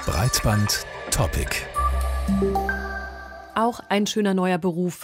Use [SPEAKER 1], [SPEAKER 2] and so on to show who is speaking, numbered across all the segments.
[SPEAKER 1] Breitband-Topic.
[SPEAKER 2] Auch ein schöner neuer Beruf.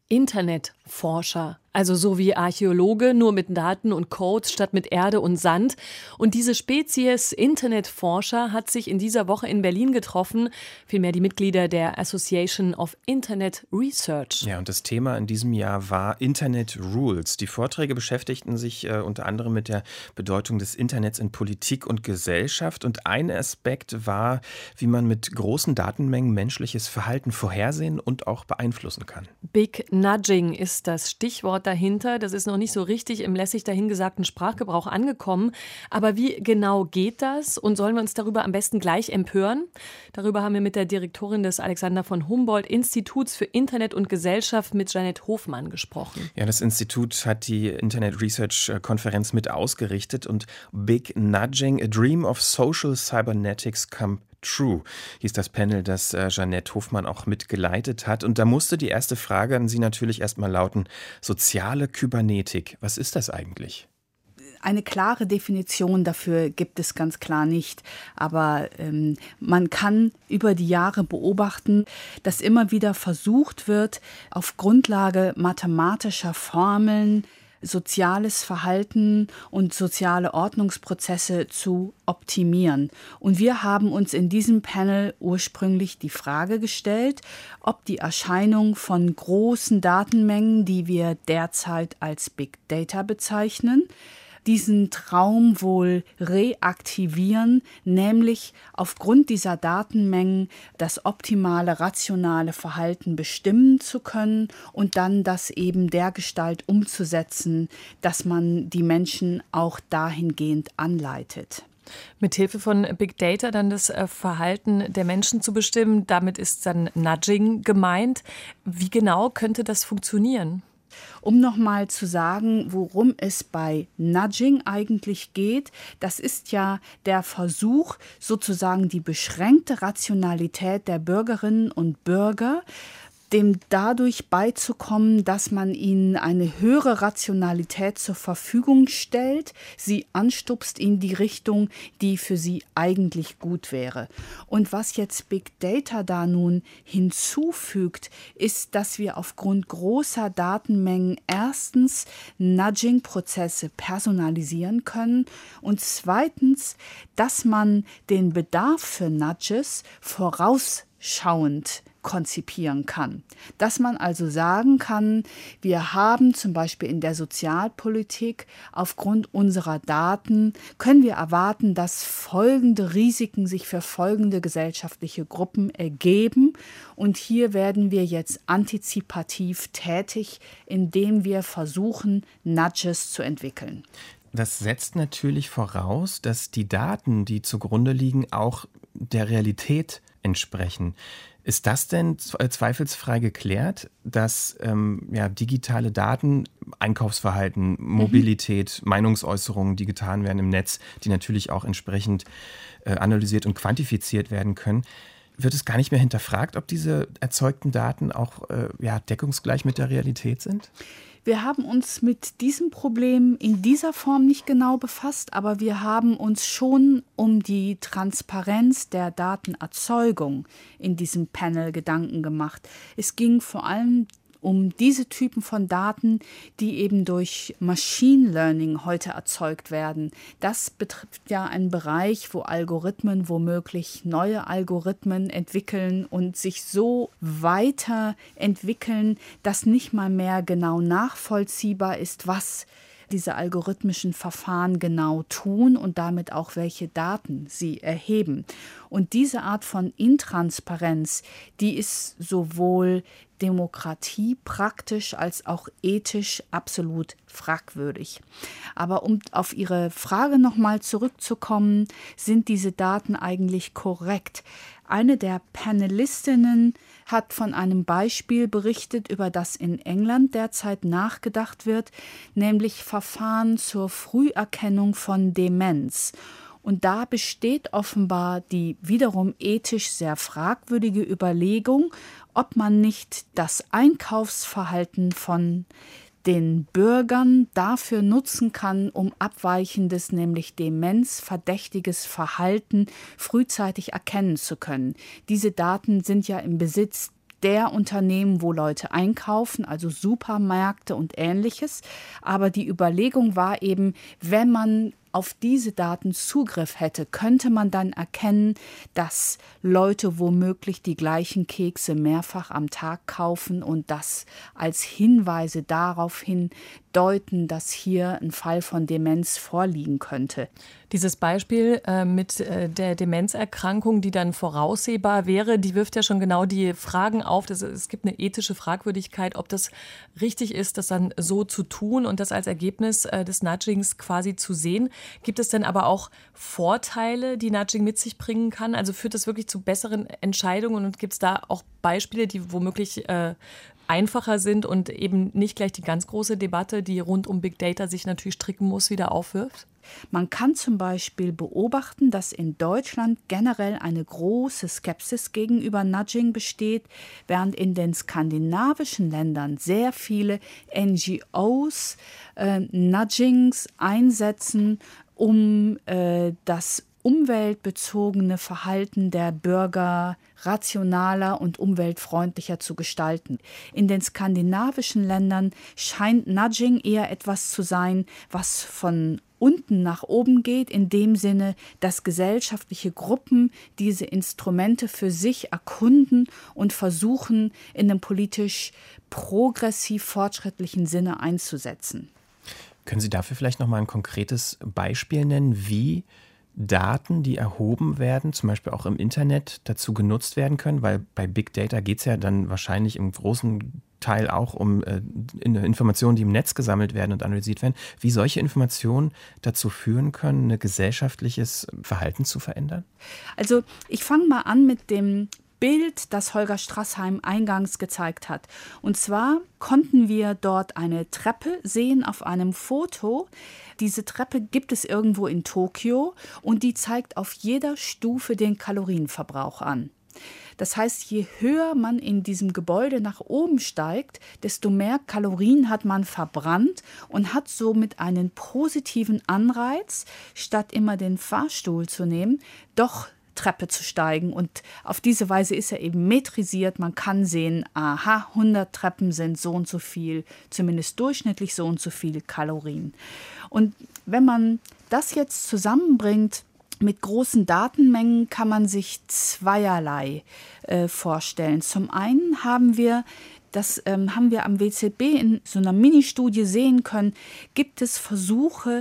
[SPEAKER 2] Internetforscher. Also so wie Archäologe, nur mit Daten und Codes statt mit Erde und Sand. Und diese Spezies Internetforscher hat sich in dieser Woche in Berlin getroffen, vielmehr die Mitglieder der Association of Internet Research.
[SPEAKER 3] Ja, und das Thema in diesem Jahr war Internet Rules. Die Vorträge beschäftigten sich unter anderem mit der Bedeutung des Internets in Politik und Gesellschaft. Und ein Aspekt war, wie man mit großen Datenmengen menschliches Verhalten vorhersehen und auch beeinflussen kann.
[SPEAKER 2] Big Nudging ist das Stichwort dahinter. Das ist noch nicht so richtig im lässig dahingesagten Sprachgebrauch angekommen. Aber wie genau geht das? Und sollen wir uns darüber am besten gleich empören? Darüber haben wir mit der Direktorin des Alexander von Humboldt Instituts für Internet und Gesellschaft, mit Jeanette Hofmann, gesprochen.
[SPEAKER 3] Ja, das Institut hat die Internet Research Konferenz mit ausgerichtet und Big Nudging, a Dream of Social Cybernetics Come True, hieß das Panel, das Jeanette Hofmann auch mitgeleitet hat. Und da musste die erste Frage an Sie natürlich erstmal lauten: soziale Kybernetik, was ist das eigentlich?
[SPEAKER 4] Eine klare Definition dafür gibt es ganz klar nicht. Aber man kann über die Jahre beobachten, dass immer wieder versucht wird, auf Grundlage mathematischer Formeln soziales Verhalten und soziale Ordnungsprozesse zu optimieren. Und wir haben uns in diesem Panel ursprünglich die Frage gestellt, ob die Erscheinung von großen Datenmengen, die wir derzeit als Big Data bezeichnen, diesen Traum wohl reaktivieren, nämlich aufgrund dieser Datenmengen das optimale, rationale Verhalten bestimmen zu können und dann das eben dergestalt umzusetzen, dass man die Menschen auch dahingehend anleitet.
[SPEAKER 2] Mithilfe von Big Data dann das Verhalten der Menschen zu bestimmen, damit ist dann Nudging gemeint. Wie genau könnte das funktionieren?
[SPEAKER 4] Um nochmal zu sagen, worum es bei Nudging eigentlich geht, das ist ja der Versuch, sozusagen die beschränkte Rationalität der Bürgerinnen und Bürger, dem dadurch beizukommen, dass man ihnen eine höhere Rationalität zur Verfügung stellt, sie anstupst in die Richtung, die für sie eigentlich gut wäre. Und was jetzt Big Data da nun hinzufügt, ist, dass wir aufgrund großer Datenmengen erstens Nudging-Prozesse personalisieren können und zweitens, dass man den Bedarf für Nudges vorausschauend konzipieren kann. Dass man also sagen kann, wir haben zum Beispiel in der Sozialpolitik aufgrund unserer Daten, können wir erwarten, dass folgende Risiken sich für folgende gesellschaftliche Gruppen ergeben. Und hier werden wir jetzt antizipativ tätig, indem wir versuchen, Nudges zu entwickeln.
[SPEAKER 3] Das setzt natürlich voraus, dass die Daten, die zugrunde liegen, auch der Realität entsprechen. Ist das denn zweifelsfrei geklärt, dass digitale Daten, Einkaufsverhalten, Mobilität, Meinungsäußerungen, die getan werden im Netz, die natürlich auch entsprechend analysiert und quantifiziert werden können, wird es gar nicht mehr hinterfragt, ob diese erzeugten Daten auch deckungsgleich mit der Realität sind?
[SPEAKER 4] Wir haben uns mit diesem Problem in dieser Form nicht genau befasst, aber wir haben uns schon um die Transparenz der Datenerzeugung in diesem Panel Gedanken gemacht. Es ging vor allem um diese Typen von Daten, die eben durch Machine Learning heute erzeugt werden. Das betrifft ja einen Bereich, wo Algorithmen womöglich neue Algorithmen entwickeln und sich so weiterentwickeln, dass nicht mal mehr genau nachvollziehbar ist, was diese algorithmischen Verfahren genau tun und damit auch welche Daten sie erheben. Und diese Art von Intransparenz, die ist sowohl Demokratie praktisch als auch ethisch absolut fragwürdig. Aber um auf Ihre Frage nochmal zurückzukommen, sind diese Daten eigentlich korrekt? Eine der Panelistinnen hat von einem Beispiel berichtet, über das in England derzeit nachgedacht wird, nämlich Verfahren zur Früherkennung von Demenz. Und da besteht offenbar die wiederum ethisch sehr fragwürdige Überlegung, ob man nicht das Einkaufsverhalten von den Bürgern dafür nutzen kann, um abweichendes, nämlich demenzverdächtiges Verhalten frühzeitig erkennen zu können. Diese Daten sind ja im Besitz der Unternehmen, wo Leute einkaufen, also Supermärkte und Ähnliches. Aber die Überlegung war eben, wenn man auf diese Daten Zugriff hätte, könnte man dann erkennen, dass Leute womöglich die gleichen Kekse mehrfach am Tag kaufen und das als Hinweise darauf hindeuten, dass hier ein Fall von Demenz vorliegen könnte.
[SPEAKER 2] Dieses Beispiel mit der Demenzerkrankung, die dann voraussehbar wäre, die wirft ja schon genau die Fragen auf. Es gibt eine ethische Fragwürdigkeit, ob das richtig ist, das dann so zu tun und das als Ergebnis des Nudgings quasi zu sehen. Gibt es denn aber auch Vorteile, die Nudging mit sich bringen kann? Also führt das wirklich zu besseren Entscheidungen und gibt es da auch Beispiele, die womöglich einfacher sind und eben nicht gleich die ganz große Debatte, die rund um Big Data sich natürlich stricken muss, wieder aufwirft?
[SPEAKER 4] Man kann zum Beispiel beobachten, dass in Deutschland generell eine große Skepsis gegenüber Nudging besteht, während in den skandinavischen Ländern sehr viele NGOs Nudgings einsetzen, um das umweltbezogene Verhalten der Bürger rationaler und umweltfreundlicher zu gestalten. In den skandinavischen Ländern scheint Nudging eher etwas zu sein, was von unten nach oben geht, in dem Sinne, dass gesellschaftliche Gruppen diese Instrumente für sich erkunden und versuchen, in einem politisch progressiv fortschrittlichen Sinne einzusetzen.
[SPEAKER 3] Können Sie dafür vielleicht noch mal ein konkretes Beispiel nennen, wie Daten, die erhoben werden, zum Beispiel auch im Internet, dazu genutzt werden können? Weil bei Big Data geht es ja dann wahrscheinlich im großen Teil auch um Informationen, die im Netz gesammelt werden und analysiert werden. Wie solche Informationen dazu führen können, ein gesellschaftliches Verhalten zu verändern?
[SPEAKER 4] Also ich fange mal an mit dem Bild, das Holger Straßheim eingangs gezeigt hat. Und zwar konnten wir dort eine Treppe sehen auf einem Foto. Diese Treppe gibt es irgendwo in Tokio und die zeigt auf jeder Stufe den Kalorienverbrauch an. Das heißt, je höher man in diesem Gebäude nach oben steigt, desto mehr Kalorien hat man verbrannt und hat somit einen positiven Anreiz, statt immer den Fahrstuhl zu nehmen, doch Treppe zu steigen. Und auf diese Weise ist er eben metrisiert. Man kann sehen, aha, 100 Treppen sind so und so viel, zumindest durchschnittlich so und so viele Kalorien. Und wenn man das jetzt zusammenbringt mit großen Datenmengen, kann man sich zweierlei vorstellen. Zum einen haben wir am WZB in so einer Ministudie sehen können, gibt es Versuche,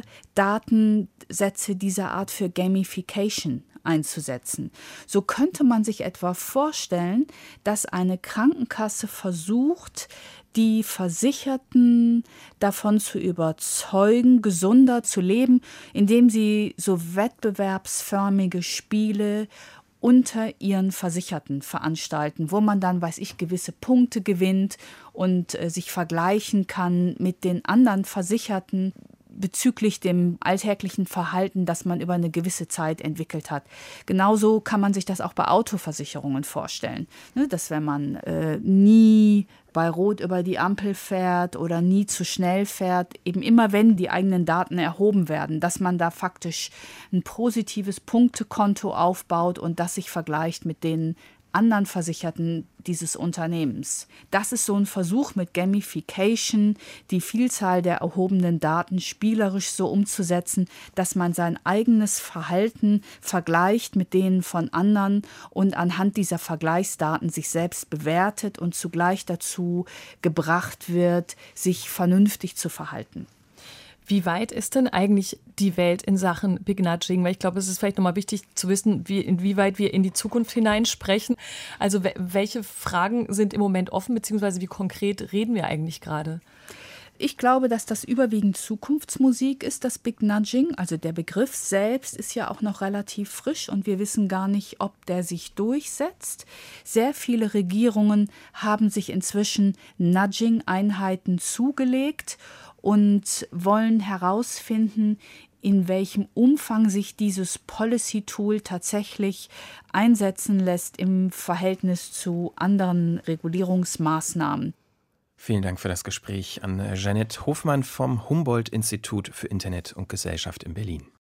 [SPEAKER 4] Datensätze dieser Art für Gamification einzusetzen. So könnte man sich etwa vorstellen, dass eine Krankenkasse versucht, die Versicherten davon zu überzeugen, gesunder zu leben, indem sie so wettbewerbsförmige Spiele unter ihren Versicherten veranstalten, wo man dann, gewisse Punkte gewinnt und sich vergleichen kann mit den anderen Versicherten bezüglich dem alltäglichen Verhalten, das man über eine gewisse Zeit entwickelt hat. Genauso kann man sich das auch bei Autoversicherungen vorstellen, ne? Dass wenn man nie bei Rot über die Ampel fährt oder nie zu schnell fährt, eben immer wenn die eigenen Daten erhoben werden, dass man da faktisch ein positives Punktekonto aufbaut und das sich vergleicht mit den anderen Versicherten dieses Unternehmens. Das ist so ein Versuch mit Gamification, die Vielzahl der erhobenen Daten spielerisch so umzusetzen, dass man sein eigenes Verhalten vergleicht mit denen von anderen und anhand dieser Vergleichsdaten sich selbst bewertet und zugleich dazu gebracht wird, sich vernünftig zu verhalten.
[SPEAKER 2] Wie weit ist denn eigentlich die Welt in Sachen Big Nudging? Weil ich glaube, es ist vielleicht nochmal wichtig zu wissen, inwieweit wir in die Zukunft hineinsprechen. Also welche Fragen sind im Moment offen, beziehungsweise wie konkret reden wir eigentlich gerade?
[SPEAKER 4] Ich glaube, dass das überwiegend Zukunftsmusik ist, das Big Nudging. Also der Begriff selbst ist ja auch noch relativ frisch und wir wissen gar nicht, ob der sich durchsetzt. Sehr viele Regierungen haben sich inzwischen Nudging-Einheiten zugelegt und wollen herausfinden, in welchem Umfang sich dieses Policy-Tool tatsächlich einsetzen lässt im Verhältnis zu anderen Regulierungsmaßnahmen.
[SPEAKER 3] Vielen Dank für das Gespräch an Jeanette Hofmann vom Humboldt-Institut für Internet und Gesellschaft in Berlin.